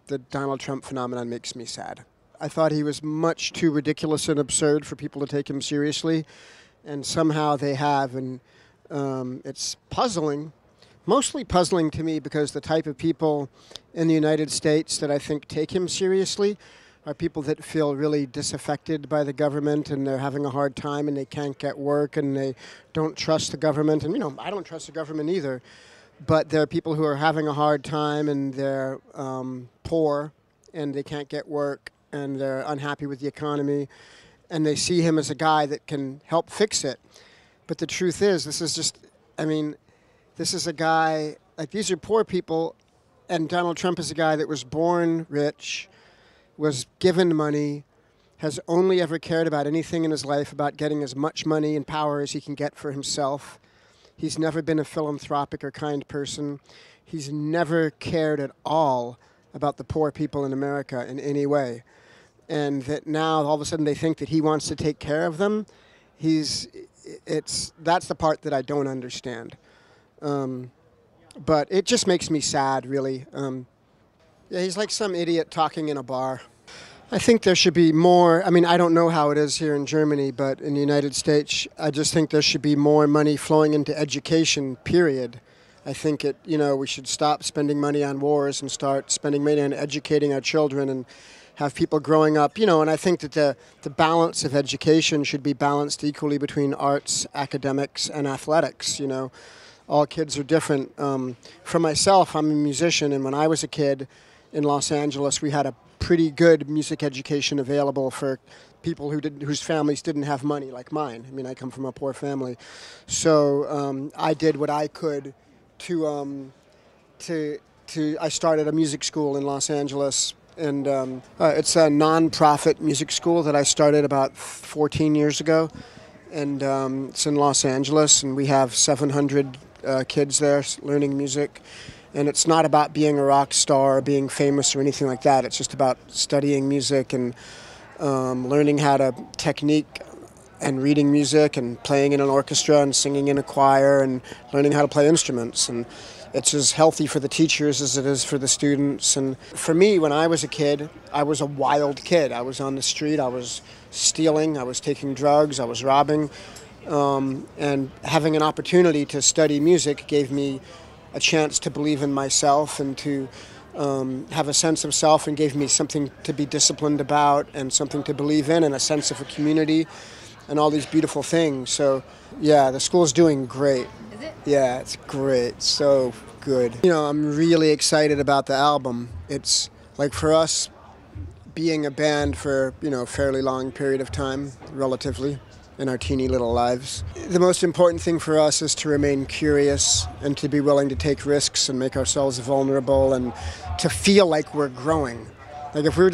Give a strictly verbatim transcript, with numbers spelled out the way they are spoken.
the Donald Trump phenomenon makes me sad. I thought he was much too ridiculous and absurd for people to take him seriously, and somehow they have, and um, it's puzzling, mostly puzzling to me because the type of people in the United States that I think take him seriously are people that feel really disaffected by the government, and they're having a hard time and they can't get work and they don't trust the government. And, you know, I don't trust the government either. But there are people who are having a hard time and they're um, poor and they can't get work and they're unhappy with the economy, and they see him as a guy that can help fix it. But the truth is, this is just, I mean, this is a guy, like these are poor people, and Donald Trump is a guy that was born rich, was given money, has only ever cared about anything in his life about getting as much money and power as he can get for himself. He's never been a philanthropic or kind person. He's never cared at all about the poor people in America in any way. And that now all of a sudden they think that he wants to take care of them. He's, it's, that's the part that I don't understand. Um, but it just makes me sad, really. Um, yeah, he's like some idiot talking in a bar. I think there should be more, I mean, I don't know how it is here in Germany, but in the United States, I just think there should be more money flowing into education, period. I think it, you know, we should stop spending money on wars and start spending money on educating our children and have people growing up, you know, and I think that the, the balance of education should be balanced equally between arts, academics, and athletics, you know. All kids are different. Um, for myself, I'm a musician, and when I was a kid in Los Angeles, we had a pretty good music education available for people who didn't, whose families didn't have money, like mine. I mean, I come from a poor family. So um, I did what I could to, um, to, to, I started a music school in Los Angeles, and um, uh, it's a non-profit music school that I started about fourteen years ago, and um, it's in Los Angeles, and we have seven hundred uh, kids there learning music. And it's not about being a rock star or being famous or anything like that. It's just about studying music and um, learning how to technique and reading music and playing in an orchestra and singing in a choir and learning how to play instruments. And it's as healthy for the teachers as it is for the students. And for me, when I was a kid, I was a wild kid. I was on the street, I was stealing, I was taking drugs, I was robbing. Um, and having an opportunity to study music gave me a chance to believe in myself and to um, have a sense of self, and gave me something to be disciplined about and something to believe in and a sense of a community and all these beautiful things. So, yeah, the school's doing great. Is it? Yeah, it's great. So good. You know, I'm really excited about the album. It's like for us being a band for, you know, a fairly long period of time, relatively, in our teeny little lives. The most important thing for us is to remain curious and to be willing to take risks and make ourselves vulnerable and to feel like we're growing. Like if we were